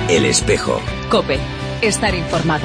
El Espejo. COPE. Estar informado.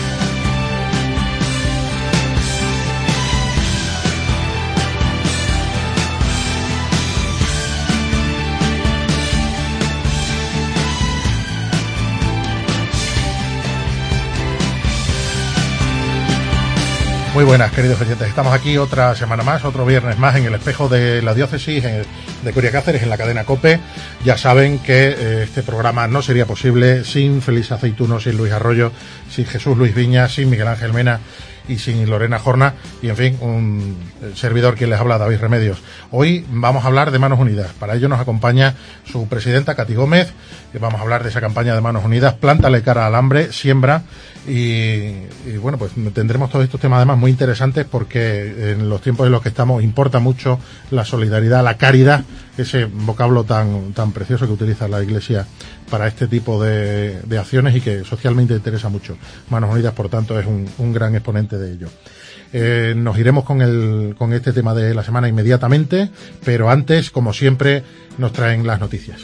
Muy buenas, queridos oyentes. Estamos aquí otra semana más, otro viernes más en el Espejo de la Diócesis de Coria Cáceres, en la cadena COPE. Ya saben que este programa no sería posible sin Félix Aceituno, sin Luis Arroyo, sin Jesús Luis Viña, sin Miguel Ángel Mena y sin Lorena Jorna, y en fin, un servidor quien les habla, David Remedios. Hoy vamos a hablar de Manos Unidas. Para ello nos acompaña su presidenta, Katy Gómez, y vamos a hablar de esa campaña de Manos Unidas, Plántale cara al hambre, siembra, y bueno, pues tendremos todos estos temas además muy interesantes, porque en los tiempos en los que estamos importa mucho la solidaridad, la caridad, ese vocablo tan precioso que utiliza la Iglesia para este tipo de acciones y que socialmente interesa mucho. Manos Unidas, por tanto, es un gran exponente de ello. Nos iremos con este tema de la semana inmediatamente, pero antes, como siempre, nos traen las noticias.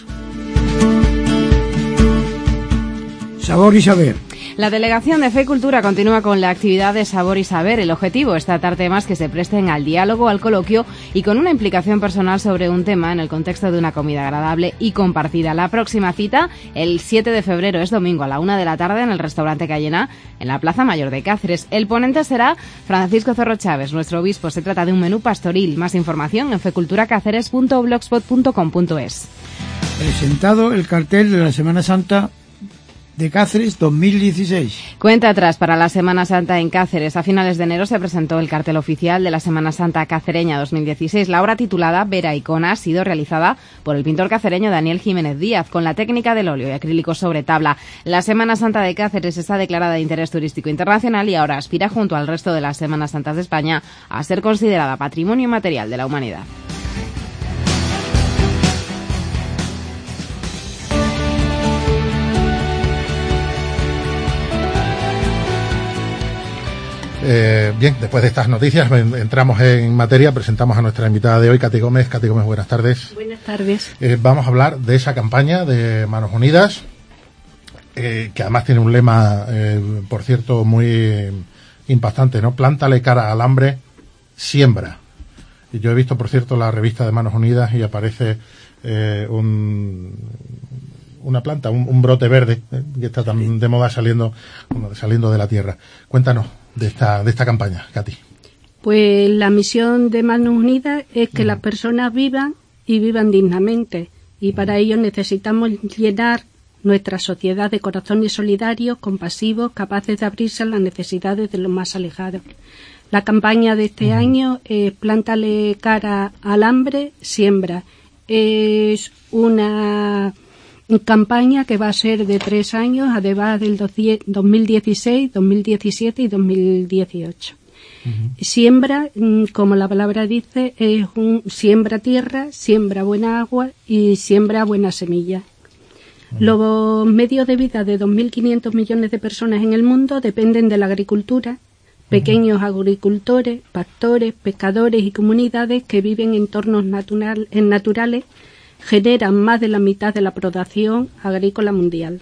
Sabor y saber. La Delegación de Fe y Cultura continúa con la actividad de Sabor y Saber. El objetivo es tratar temas que se presten al diálogo, al coloquio y con una implicación personal sobre un tema en el contexto de una comida agradable y compartida. La próxima cita, el 7 de febrero, es domingo a la 1 de la tarde en el restaurante Cayena, en la Plaza Mayor de Cáceres. El ponente será Francisco Cerro Chávez, nuestro obispo. Se trata de un menú pastoril. Más información en feculturacaceres.blogspot.com.es. Presentado el cartel de la Semana Santa de Cáceres 2016. Cuenta atrás para la Semana Santa en Cáceres. A finales de enero se presentó el cartel oficial de la Semana Santa cacereña 2016. La obra titulada Vera Icona ha sido realizada por el pintor cacereño Daniel Jiménez Díaz con la técnica del óleo y acrílico sobre tabla. La Semana Santa de Cáceres está declarada de interés turístico internacional y ahora aspira, junto al resto de las Semanas Santas de España, a ser considerada Patrimonio Inmaterial de la Humanidad. Bien, después de estas noticias entramos en materia, presentamos a nuestra invitada de hoy, Katy Gómez. Katy Gómez, buenas tardes. Buenas tardes. Vamos a hablar de esa campaña de Manos Unidas, que además tiene un lema, por cierto, muy impactante, ¿no? Plántale cara al hambre, siembra. Y yo he visto, por cierto, la revista de Manos Unidas y aparece una planta, un brote verde, que está tan de moda saliendo de la tierra. Cuéntanos de esta campaña, Katy. Pues la misión de Manos Unidas es que las personas vivan y vivan dignamente, y para ello necesitamos llenar nuestra sociedad de corazones solidarios, compasivos, capaces de abrirse a las necesidades de los más alejados. La campaña de este año es Plántale cara al hambre, siembra. Es una campaña que va a ser de 3 años, además del 2016, 2017 y 2018. Siembra, como la palabra dice, es siembra tierra, siembra buena agua y siembra buena semilla. Los medios de vida de 2.500 millones de personas en el mundo dependen de la agricultura. Pequeños agricultores, pastores, pescadores y comunidades que viven en entornos naturales generan más de la mitad de la producción agrícola mundial.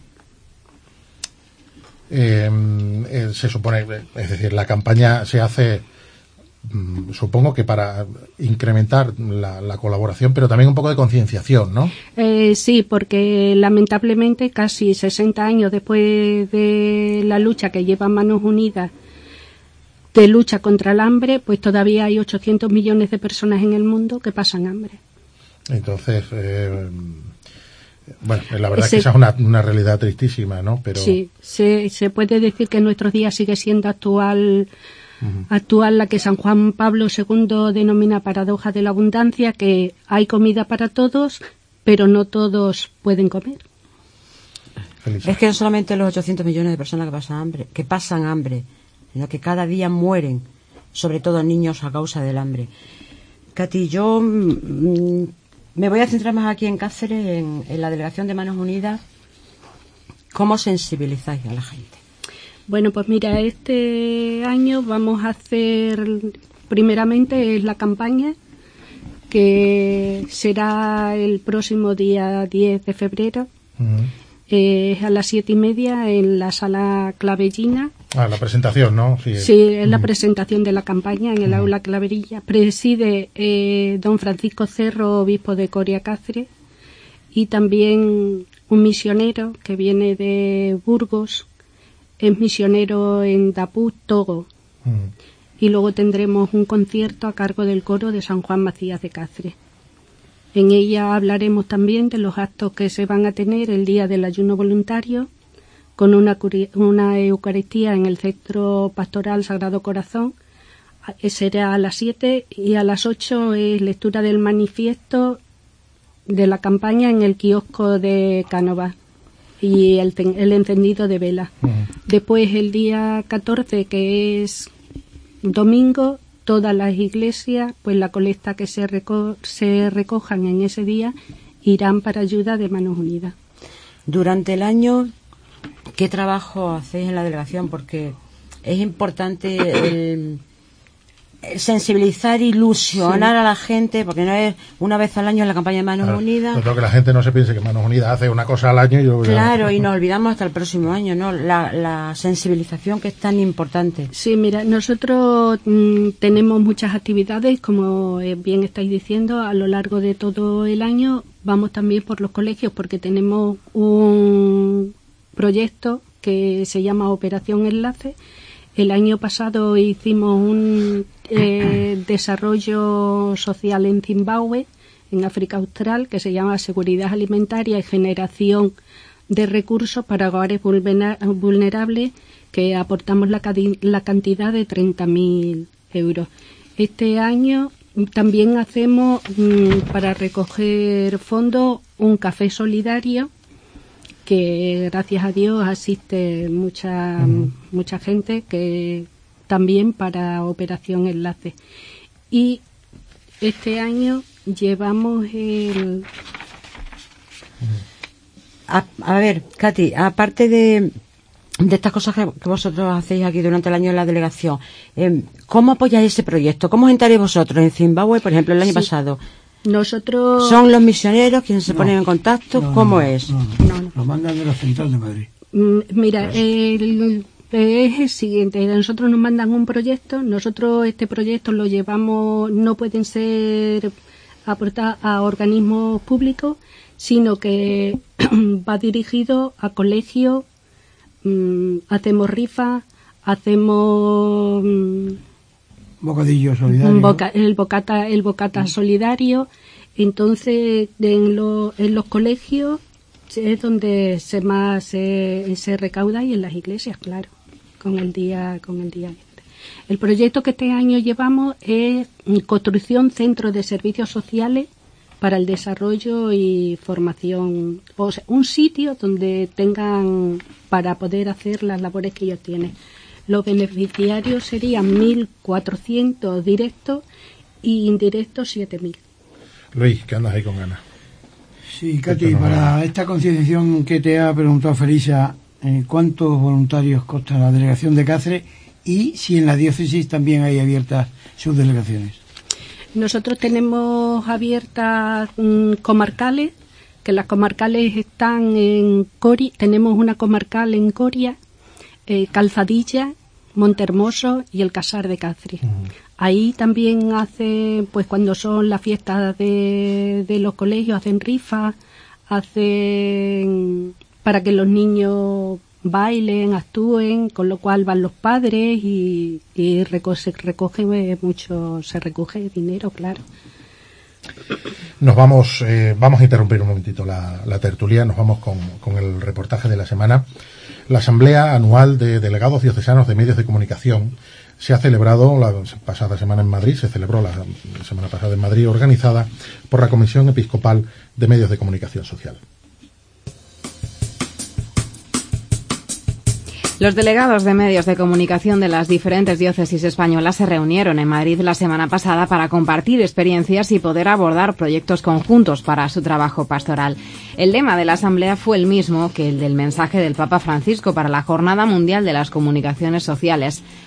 Se supone, es decir, la campaña se hace, supongo que para incrementar la colaboración, pero también un poco de concienciación, ¿no? Sí, porque lamentablemente casi 60 años después de la lucha que lleva Manos Unidas de lucha contra el hambre, pues todavía hay 800 millones de personas en el mundo que pasan hambre. Entonces, bueno, la verdad es que esa es una realidad tristísima, ¿no? Pero sí, se puede decir que en nuestros días sigue siendo actual la que San Juan Pablo II denomina paradoja de la abundancia, que hay comida para todos, pero no todos pueden comer. Feliz. Es que no solamente los 800 millones de personas que pasan hambre, sino que cada día mueren, sobre todo niños, a causa del hambre. Katy, yo me voy a centrar más aquí en Cáceres, en la Delegación de Manos Unidas. ¿Cómo sensibilizáis a la gente? Bueno, pues mira, este año vamos a hacer, primeramente, la campaña, que será el próximo día 10 de febrero. Es a las 7:30 en la sala Clavellina. La presentación, ¿no? Sí, es la presentación de la campaña en el aula Claverilla. Preside don Francisco Cerro, obispo de Coria Cáceres, y también un misionero que viene de Burgos, es misionero en Daput, Togo. Y luego tendremos un concierto a cargo del coro de San Juan Macías de Cáceres. En ella hablaremos también de los actos que se van a tener el día del ayuno voluntario, con una Eucaristía en el Centro Pastoral Sagrado Corazón. Será a las 7 y a las 8 es lectura del manifiesto de la campaña en el kiosco de Cánovas y el encendido de vela. Después, el día 14, que es domingo, todas las iglesias, pues la colecta que se recojan en ese día irán para ayuda de Manos Unidas. Durante el año, ¿qué trabajo hacéis en la delegación? Porque es importante el sensibilizar, ilusionar a la gente, porque no es una vez al año en la campaña de Manos Unidas. Yo creo que la gente no se piense que Manos Unidas hace una cosa al año y nos olvidamos hasta el próximo año, ¿no? La sensibilización, que es tan importante. Sí, mira, nosotros tenemos muchas actividades, como bien estáis diciendo, a lo largo de todo el año. Vamos también por los colegios, porque tenemos un proyecto que se llama Operación Enlace. El año pasado hicimos un desarrollo social en Zimbabue, en África Austral, que se llama Seguridad Alimentaria y Generación de Recursos para Hogares Vulnerables, que aportamos la cantidad de 30.000 euros. Este año también hacemos, para recoger fondos, un café solidario, que gracias a Dios asiste mucha gente, que también para Operación Enlace. Y este año llevamos el... A ver, Katy, aparte de estas cosas que vosotros hacéis aquí durante el año en la delegación, ¿cómo apoyáis ese proyecto? ¿Cómo entraréis vosotros en Zimbabue, por ejemplo, el año pasado? Nosotros... ¿Son los misioneros quienes se ponen en contacto? ¿Cómo es? No. Lo mandan de la Central de Madrid. Mira, es el siguiente. Nosotros nos mandan un proyecto. Nosotros este proyecto lo llevamos, no pueden ser aportados a organismos públicos, sino que va dirigido a colegios. Hacemos rifas, hacemos... Bocadillo solidario. El bocata solidario. Entonces, en los colegios es donde se recauda, y en las iglesias, claro, con el día este. El proyecto que este año llevamos es construcción centro de servicios sociales para el desarrollo y formación, o sea, un sitio donde tengan para poder hacer las labores que ellos tienen. Los beneficiarios serían 1.400 directos y indirectos 7.000. Luis, ¿qué andas ahí con ganas? Sí, Katy, para esta concienciación que te ha preguntado Felisa, ¿cuántos voluntarios consta la delegación de Cáceres y si en la diócesis también hay abiertas sus delegaciones? Nosotros tenemos abiertas comarcales, que las comarcales están en Coria. Tenemos una comarcal en Coria, Calzadilla, Montehermoso y el Casar de Cáceres. Ahí también hacen, pues cuando son las fiestas de los colegios, hacen rifas, hacen para que los niños bailen, actúen, con lo cual van los padres y se recoge dinero, claro. Nos vamos a interrumpir un momentito la tertulia, nos vamos con el reportaje de la semana. La Asamblea Anual de Delegados Diocesanos de Medios de Comunicación se ha celebrado la pasada semana en Madrid, se celebró la semana pasada en Madrid, organizada por la Comisión Episcopal de Medios de Comunicación Social. Los delegados de medios de comunicación de las diferentes diócesis españolas se reunieron en Madrid la semana pasada para compartir experiencias y poder abordar proyectos conjuntos para su trabajo pastoral. El lema de la asamblea fue el mismo que el del mensaje del Papa Francisco para la Jornada Mundial de las Comunicaciones Sociales: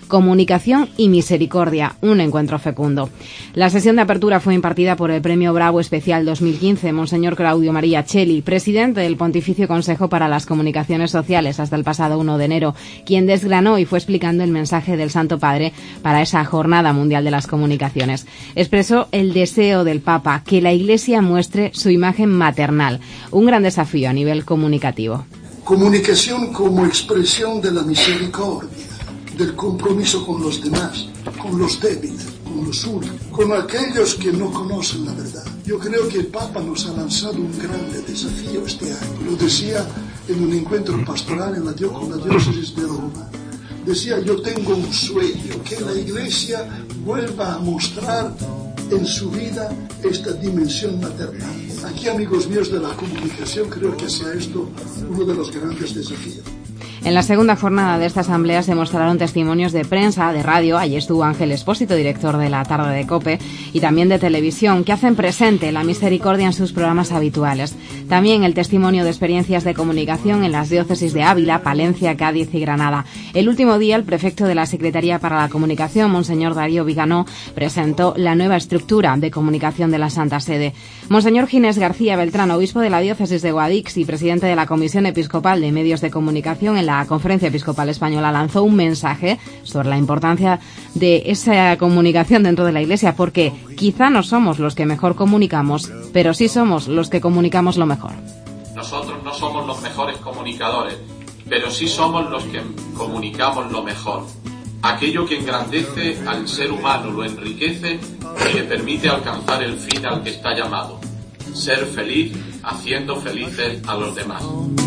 Comunicación y Misericordia, un encuentro fecundo. La sesión de apertura fue impartida por el Premio Bravo Especial 2015, Monseñor Claudio María Cheli, presidente del Pontificio Consejo para las Comunicaciones Sociales hasta el pasado 1 de enero, quien desgranó y fue explicando el mensaje del Santo Padre para esa Jornada Mundial de las Comunicaciones. Expresó el deseo del Papa que la Iglesia muestre su imagen maternal, un gran desafío a nivel comunicativo. Comunicación como expresión de la misericordia, del compromiso con los demás, con los débiles, con los únicos, con aquellos que no conocen la verdad. Yo creo que el Papa nos ha lanzado un grande desafío este año. Lo decía en un encuentro pastoral con la diócesis de Roma. Decía, yo tengo un sueño, que la Iglesia vuelva a mostrar en su vida esta dimensión maternal. Aquí, amigos míos de la comunicación, creo que sea esto uno de los grandes desafíos. En la segunda jornada de esta asamblea se mostraron testimonios de prensa, de radio, allí estuvo Ángel Expósito, director de la tarde de COPE, y también de televisión, que hacen presente la misericordia en sus programas habituales. También el testimonio de experiencias de comunicación en las diócesis de Ávila, Palencia, Cádiz y Granada. El último día, el prefecto de la Secretaría para la Comunicación, Monseñor Darío Viganó, presentó la nueva estructura de comunicación de la Santa Sede. Monseñor Ginés García Beltrán, obispo de la diócesis de Guadix y presidente de la Comisión Episcopal de Medios de Comunicación en la Conferencia Episcopal Española, lanzó un mensaje sobre la importancia de esa comunicación dentro de la Iglesia, porque quizá no somos los que mejor comunicamos, pero sí somos los que comunicamos lo mejor. Nosotros no somos los mejores comunicadores, pero sí somos los que comunicamos lo mejor. Aquello que engrandece al ser humano, lo enriquece y le permite alcanzar el fin al que está llamado: ser feliz haciendo felices a los demás.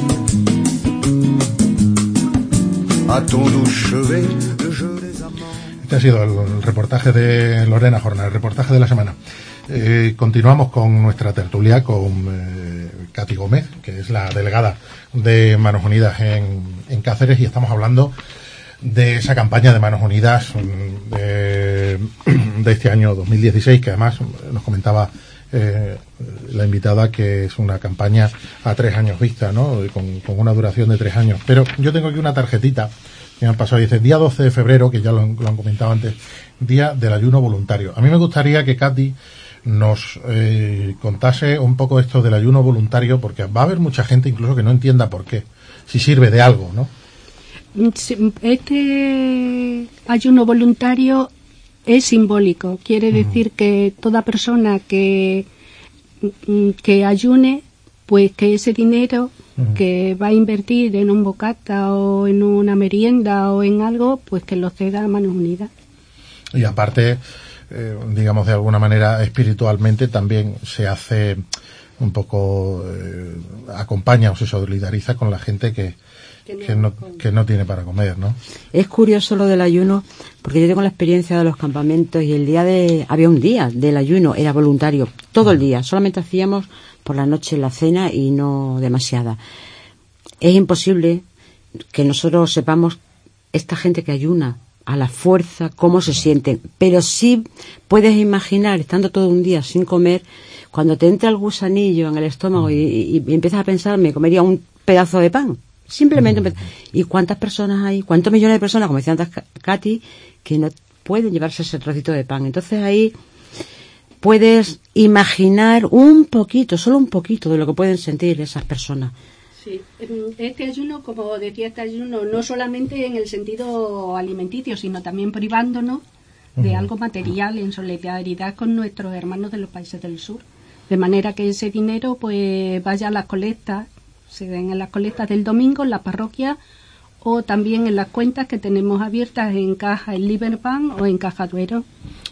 Este ha sido el reportaje de Lorena Jornal, el reportaje de la semana. Continuamos con nuestra tertulia con Katy Gómez, que es la delegada de Manos Unidas en Cáceres, y estamos hablando de esa campaña de Manos Unidas de este año 2016, que además nos comentaba la invitada que es una campaña a 3 años vista, ¿no? Con una duración de 3 años. Pero yo tengo aquí una tarjetita que me han pasado, dice día 12 de febrero, que ya lo han comentado antes, día del ayuno voluntario. A mí me gustaría que Katy nos contase un poco esto del ayuno voluntario, porque va a haber mucha gente incluso que no entienda por qué, si sirve de algo, ¿no? Este ayuno voluntario es simbólico, quiere decir que toda persona que ayune, pues que ese dinero que va a invertir en un bocata o en una merienda o en algo, pues que lo ceda a Manos Unidas. Y aparte, digamos de alguna manera espiritualmente también se hace un poco, acompaña o se solidariza con la gente que no tiene para comer, ¿no? Es curioso lo del ayuno, porque yo tengo la experiencia de los campamentos y había un día del ayuno, era voluntario, todo el día, solamente hacíamos por la noche la cena y no demasiada. Es imposible que nosotros sepamos esta gente que ayuna a la fuerza, cómo se sienten, pero sí puedes imaginar, estando todo un día sin comer, cuando te entra el gusanillo en el estómago y empiezas a pensar, me comería un pedazo de pan. Simplemente. ¿Y cuántas personas hay? ¿Cuántos millones de personas, como decía antes Katy, que no pueden llevarse ese trocito de pan? Entonces ahí puedes imaginar un poquito, solo un poquito de lo que pueden sentir esas personas. Sí, este ayuno, como decía, este ayuno no solamente en el sentido alimenticio, sino también privándonos de algo material en solidaridad con nuestros hermanos de los países del sur. De manera que ese dinero pues vaya a las colectas, se den en las colectas del domingo en la parroquia o también en las cuentas que tenemos abiertas en Caja en Liberbank o en Caja Duero.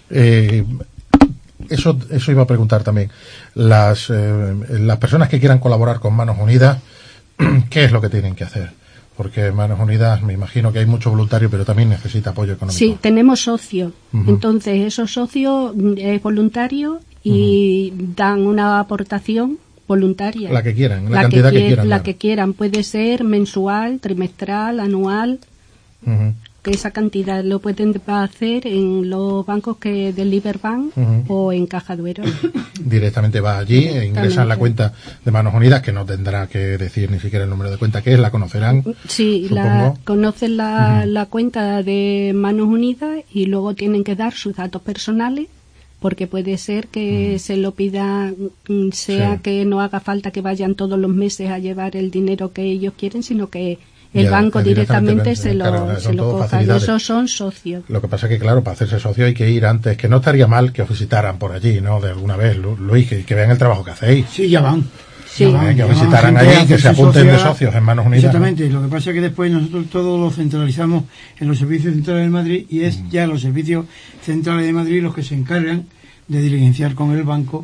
Eso iba a preguntar también. Las personas que quieran colaborar con Manos Unidas, ¿qué es lo que tienen que hacer? Porque Manos Unidas, me imagino que hay mucho voluntario, pero también necesita apoyo económico. Sí, tenemos socios. Entonces, esos socios es voluntario y dan una aportación voluntaria. La que quieran, la cantidad que quieran. La que quieran. Puede ser mensual, trimestral, anual, esa cantidad lo pueden hacer en los bancos que del Liberbank o en Caja Duero. Directamente va allí e ingresa en la cuenta de Manos Unidas, que no tendrá que decir ni siquiera el número de cuenta que es, la conocerán. Sí, conocen la cuenta de Manos Unidas y luego tienen que dar sus datos personales, porque puede ser que se lo pida, que no haga falta que vayan todos los meses a llevar el dinero que ellos quieren, sino que el banco directamente se lo coja. Y esos son socios. Lo que pasa es que, claro, para hacerse socio hay que ir antes, que no estaría mal que os visitaran por allí, ¿no? De alguna vez, Luis, que vean el trabajo que hacéis. Sí, ya van. Sí. Que os visitaran allí, que se apunten de socios en Manos Unidas. Exactamente, ¿no? Lo que pasa es que después nosotros todo lo centralizamos en los servicios centrales de Madrid y es ya los servicios centrales de Madrid los que se encargan de diligenciar con el banco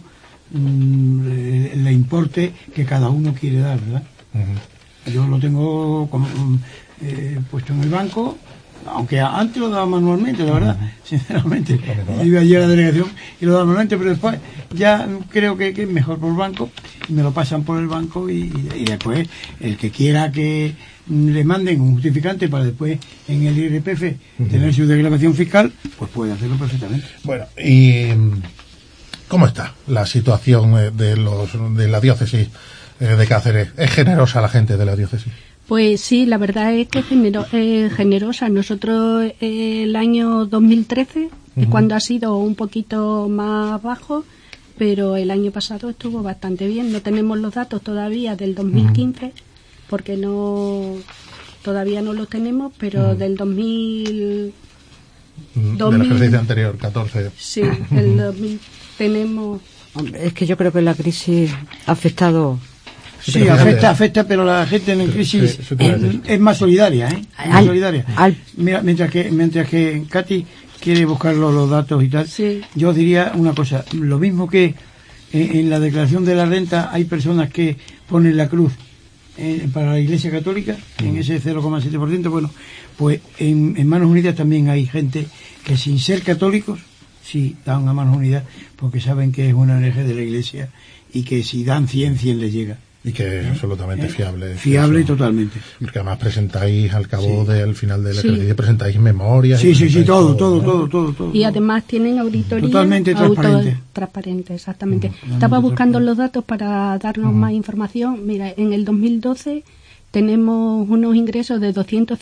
el importe que cada uno quiere dar, ¿verdad? Yo lo tengo puesto en el banco, aunque antes lo daba manualmente, la verdad, sinceramente. Iba allí a la delegación y lo daba manualmente, pero después ya creo que es mejor por banco, y me lo pasan por el banco y después el que quiera que le manden un justificante para después en el IRPF tener su declaración fiscal, pues puede hacerlo perfectamente. Bueno, y ¿cómo está la situación de la diócesis de Cáceres? ¿Es generosa la gente de la diócesis? Pues sí, la verdad es que es generosa. Nosotros el año 2013 es cuando ha sido un poquito más bajo, pero el año pasado estuvo bastante bien. No tenemos los datos todavía del 2015 porque todavía no los tenemos, pero del 2000 del ejercicio anterior, 14. Sí, el 2000 tenemos. Hombre, es que yo creo que la crisis ha afectado. Sí, afecta, pero la gente en crisis es más solidaria, ¿eh? Más solidaria. Mira, mientras que Katy quiere buscar los datos y tal, yo diría una cosa, lo mismo que en la declaración de la renta hay personas que ponen la cruz para la Iglesia Católica, en ese 0,7%, bueno, pues en Manos Unidas también hay gente que sin ser católicos, sí dan a Manos Unidas porque saben que es una ONG de la Iglesia y que si dan 100 les llega. Y que es absolutamente fiable. Fiable y totalmente. Porque además presentáis al cabo del final del ejercicio, presentáis memorias. Sí, todo. Y además tienen auditoría. Totalmente transparente, exactamente. Estaba buscando los datos para darnos más información. Mira, en el 2012 tenemos unos ingresos de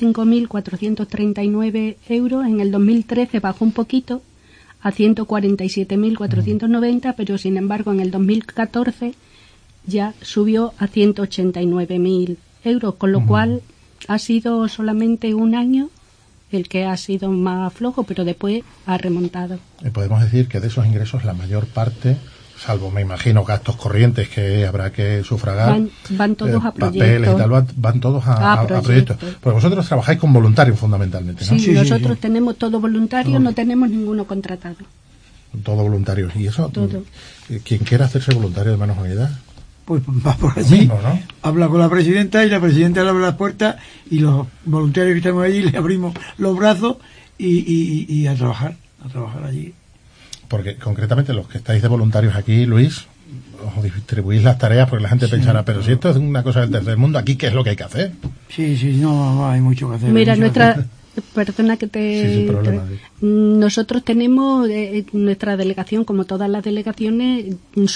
205.439 euros. En el 2013 bajó un poquito a 147.490, pero sin embargo en el 2014 ya subió a 189.000 euros, con lo cual ha sido solamente un año el que ha sido más flojo, pero después ha remontado. Podemos decir que de esos ingresos la mayor parte, salvo me imagino gastos corrientes que habrá que sufragar, van todos a proyectos. Papeles y tal, van todos a proyectos. Pues vosotros trabajáis con voluntarios fundamentalmente, ¿no? Sí, nosotros tenemos todo voluntario, no tenemos ninguno contratado. Todo voluntario. ¿Y eso? Todo. ¿Quién quiera hacerse voluntario de Manos Unidas? Pues va por allí, ¿no? Habla con la presidenta y la presidenta le abre las puertas y los voluntarios que estamos allí le abrimos los brazos y a trabajar allí. Porque concretamente los que estáis de voluntarios aquí, Luis, os distribuís las tareas porque la gente pensará, pero si esto es una cosa del tercer mundo, ¿aquí qué es lo que hay que hacer? Sí, no hay mucho que hacer. Mira, perdona que nosotros tenemos nuestra delegación, como todas las delegaciones,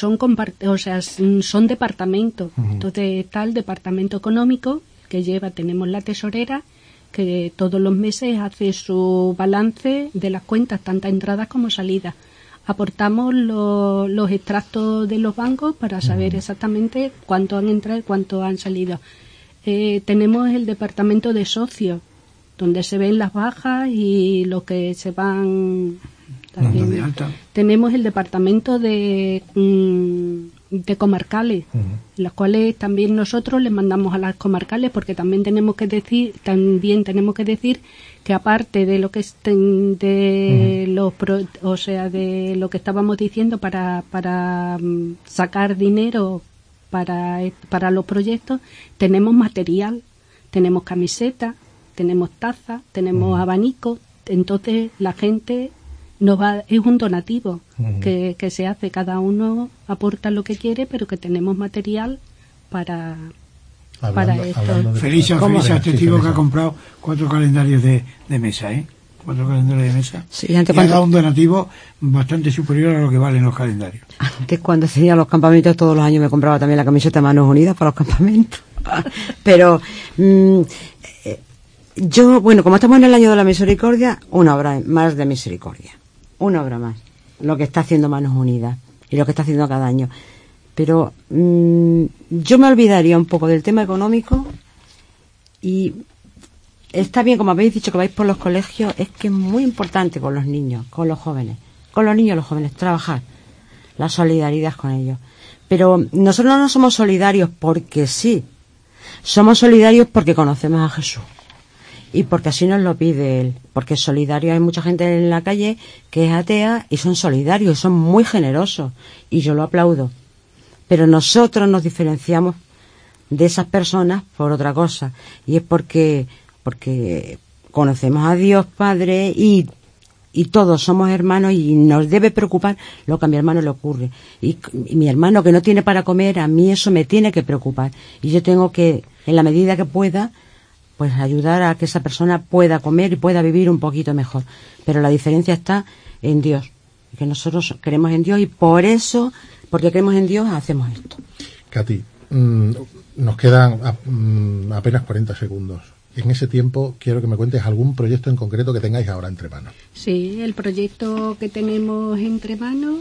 son departamentos. Entonces está el departamento económico que tenemos la tesorera que todos los meses hace su balance de las cuentas, tanto entradas como salidas. Aportamos los extractos de los bancos para saber exactamente cuánto han entrado y cuánto han salido. Tenemos el departamento de socios, donde se ven las bajas y lo que se van también. Tenemos el departamento de comarcales, las cuales también nosotros les mandamos a las comarcales, porque también tenemos que decir que aparte de lo que de lo que estábamos diciendo para sacar dinero para los proyectos, tenemos material, tenemos camisetas, tenemos tazas, tenemos abanicos. Entonces la gente es un donativo que se hace, cada uno aporta lo que quiere, pero que tenemos material para para esto. Felicia, testigo que ha comprado 4 calendarios de mesa, 4 calendarios de mesa. Sí, antes y ha dado un donativo bastante superior a lo que valen los calendarios. Antes, cuando hacía los campamentos, todos los años me compraba también la camiseta Manos Unidas para los campamentos. Pero yo, bueno, como estamos en el año de la misericordia, una obra más de misericordia. Una obra más. Lo que está haciendo Manos Unidas y lo que está haciendo cada año. Pero yo me olvidaría un poco del tema económico y está bien, como habéis dicho, que vais por los colegios, es que es muy importante con los niños, con los jóvenes, trabajar la solidaridad con ellos. Pero nosotros no somos solidarios porque sí, somos solidarios porque conocemos a Jesús y porque así nos lo pide Él, porque solidarios hay mucha gente en la calle que es atea y son solidarios, son muy generosos y yo lo aplaudo. Pero nosotros nos diferenciamos de esas personas por otra cosa, y es porque conocemos a Dios Padre y todos somos hermanos y nos debe preocupar lo que a mi hermano le ocurre. Y mi hermano que no tiene para comer, a mí eso me tiene que preocupar. Y yo tengo que, en la medida que pueda, pues ayudar a que esa persona pueda comer y pueda vivir un poquito mejor. Pero la diferencia está en Dios, que nosotros creemos en Dios y por eso, porque creemos en Dios, hacemos esto. Katy, nos quedan apenas 40 segundos. En ese tiempo quiero que me cuentes algún proyecto en concreto que tengáis ahora entre manos. Sí, el proyecto que tenemos entre manos.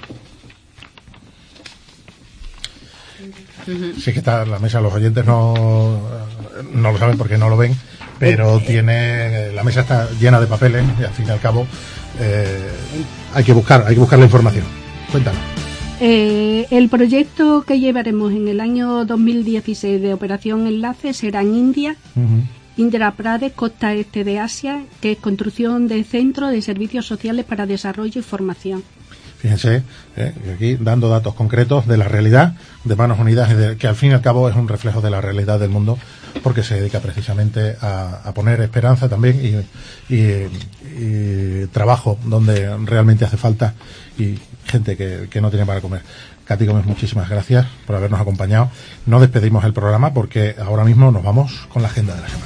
Sí que está en la mesa, los oyentes no lo saben porque no lo ven, pero la mesa está llena de papeles y al fin y al cabo hay que buscar la información. Cuéntanos. El proyecto que llevaremos en el año 2016 de Operación Enlace será en India, Indra Pradesh, costa este de Asia, que es construcción de centros de servicios sociales para desarrollo y formación. Fíjense, aquí dando datos concretos de la realidad de Manos Unidas, que al fin y al cabo es un reflejo de la realidad del mundo, porque se dedica precisamente a poner esperanza también y trabajo donde realmente hace falta y gente que no tiene para comer. Katy Gómez, muchísimas gracias por habernos acompañado. No despedimos el programa porque ahora mismo nos vamos con la agenda de la semana.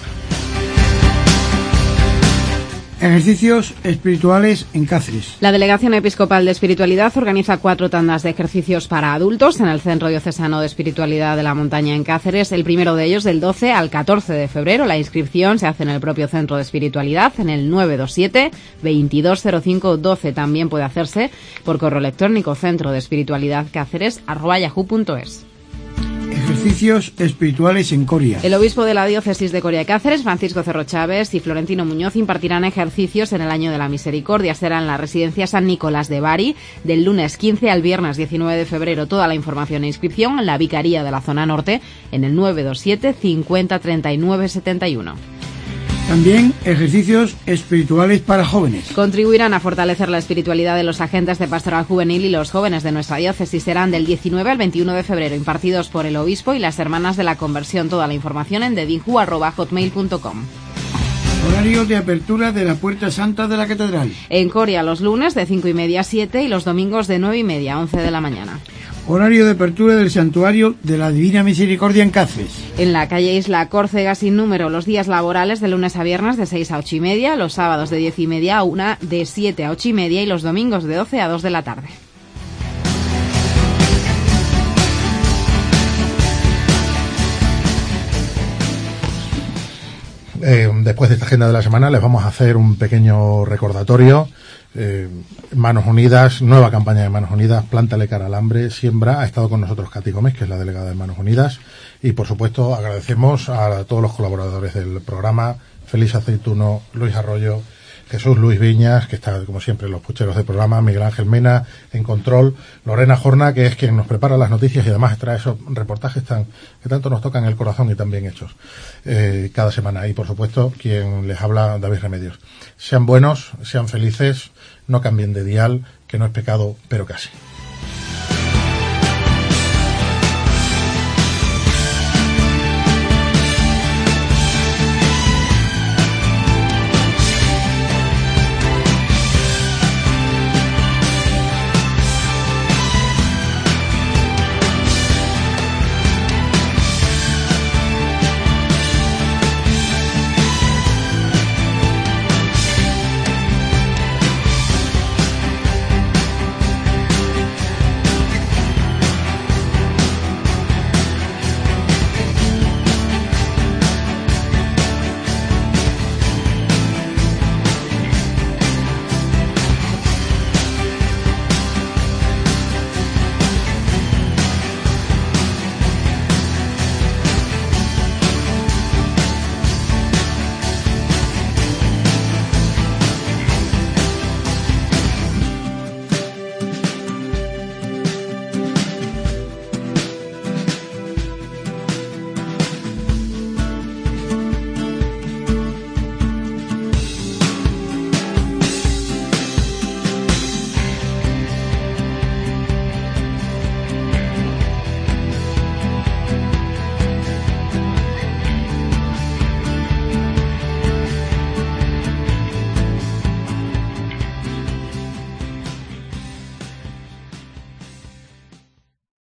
Ejercicios espirituales en Cáceres. La Delegación Episcopal de Espiritualidad organiza 4 tandas de ejercicios para adultos en el Centro Diocesano de Espiritualidad de la Montaña en Cáceres. El primero de ellos del 12 al 14 de febrero. La inscripción se hace en el propio Centro de Espiritualidad en el 927-220512. También puede hacerse por correo electrónico centrodespiritualidadcáceres@yahoo.es. Ejercicios espirituales en Coria. El obispo de la diócesis de Coria y Cáceres, Francisco Cerro Chávez y Florentino Muñoz, impartirán ejercicios en el año de la misericordia. Será en la residencia San Nicolás de Bari del lunes 15 al viernes 19 de febrero. Toda la información e inscripción en la Vicaría de la Zona Norte en el 927 50 39 71. También ejercicios espirituales para jóvenes. Contribuirán a fortalecer la espiritualidad de los agentes de pastoral juvenil y los jóvenes de nuestra diócesis. Serán del 19 al 21 de febrero, impartidos por el obispo y las hermanas de la conversión. Toda la información en dedinju@hotmail.com. Horario de apertura de la Puerta Santa de la Catedral. En Coria los lunes de 5:30 a 7 y los domingos de 9:30 a 11 de la mañana. Horario de apertura del Santuario de la Divina Misericordia en Cáceres. En la calle Isla Córcega sin número, los días laborales de lunes a viernes de 6 a 8:30, los sábados de 10:30 a 1, de 7 a 8:30 y los domingos de 12 a 2 de la tarde. Después de esta agenda de la semana les vamos a hacer un pequeño recordatorio. Manos Unidas, nueva campaña de Manos Unidas, Plántale cara al hambre, siembra. Ha estado con nosotros Katy Gómez, que es la delegada de Manos Unidas, y por supuesto agradecemos a todos los colaboradores del programa: Feliz Aceituno, Luis Arroyo, Jesús Luis Viñas, que está como siempre en los pucheros del programa, Miguel Ángel Mena en control, Lorena Jorna, que es quien nos prepara las noticias y además trae esos reportajes que tanto nos tocan el corazón y tan bien hechos cada semana, y por supuesto quien les habla, David Remedios. Sean buenos, sean felices, no cambien de dial, que no es pecado, pero casi.